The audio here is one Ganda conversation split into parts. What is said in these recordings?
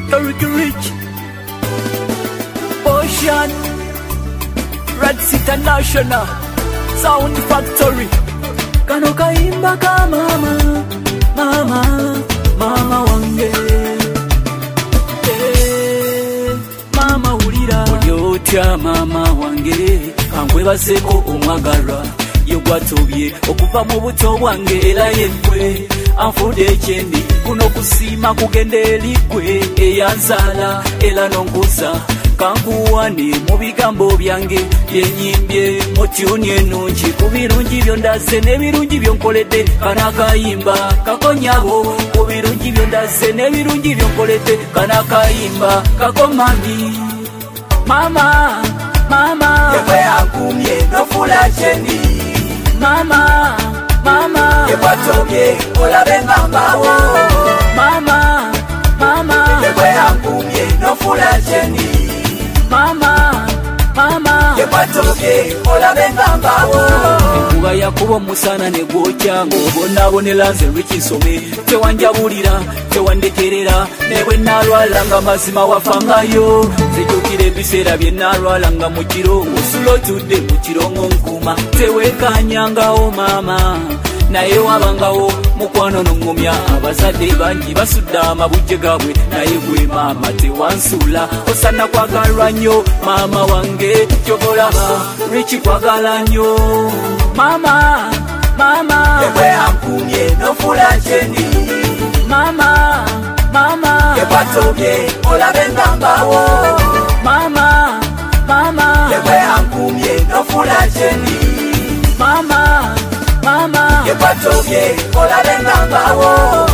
Ricky Rich, Ocean, Red Sea International, Sound Factory. Kano kaimba ka mama, mama, mama wange. Mama ulira olyotya mama wange, kankwebaseko omwagalwa yogwatobye okuva mu buto bwange era yegwe anfude ekyendi kuno kusiima kugenda eri gwe eyanzaala era nonkuza kankuwane mu bigambo byange byenyimbye mu tyuni ennungi ku birungi byondaze n'ebirungi byonkoledde kana akayimba kakonyabo ku birungi byondaze n'ebirungi byonkoledde kana akayimba kakomami mama mama yekwe akumye nofula kyendi mama mama yekwatobye olabe ngambawo mama mama yekwe akumye nofula kyendi mama mama yekwatobye olabe ngambawo enkuba yakuba omusana ne gwokya ng'obonabonera nze lwekisome tewanjabulira tewandekerera ne bwe naalwala nga mazima wafangayo nzijukira ebiseera bye naalwala nga mu kiro ng'osula otudde mu kirongo nkuuma teweekanyangawo maama naye wabangawo mukwano n'oŋŋumya abazadde bangi basudde amabujje gaabwe naye gwe maama tewansuula osana kwagalwa nnyo maama wange kyobolaba lweki kwagala nnyo maama maama yekwe ankumye nofula kyendi mama mama yekwatobye olabe ngambawo mama mama yekwe ankumye nofula kyendi mama mama yekwatobye olabe ngambawo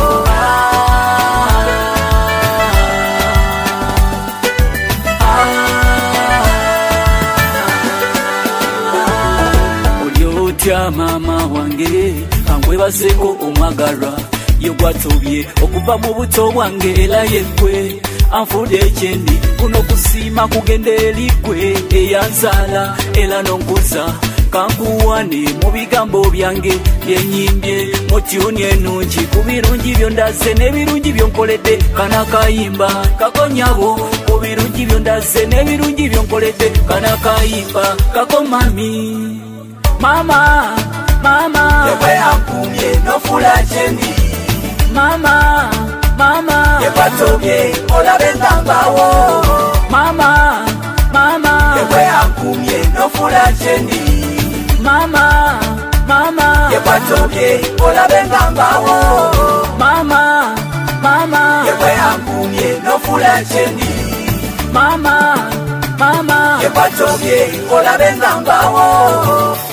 olyotya mama wange kankwebaseko omwagalwa yogwatobye okuva mu buto bwange era yegwe anfude ekyendi kuno kusiima kugenda eri gwe eyanzaala era nonkuza kankuwane mu bigambo byange byenyimbye mu tyuni ennungi ku birungi byondaze n'ebirungi byonkoledde kana akayimba kakonyabo ku birungi byondaze n'ebirungi byonkoledde kana akayimba kakomami mama mama yekwe ankumye nofula kyendi mama mama yekwatobye olabe ngambawo mama mama yekwe ankumye nofula kyendi mama mama yekwatobye olabe ngambawo mama mama yekwe ankumye nofula kyendi mama mama yekwatobye olabe ngambawo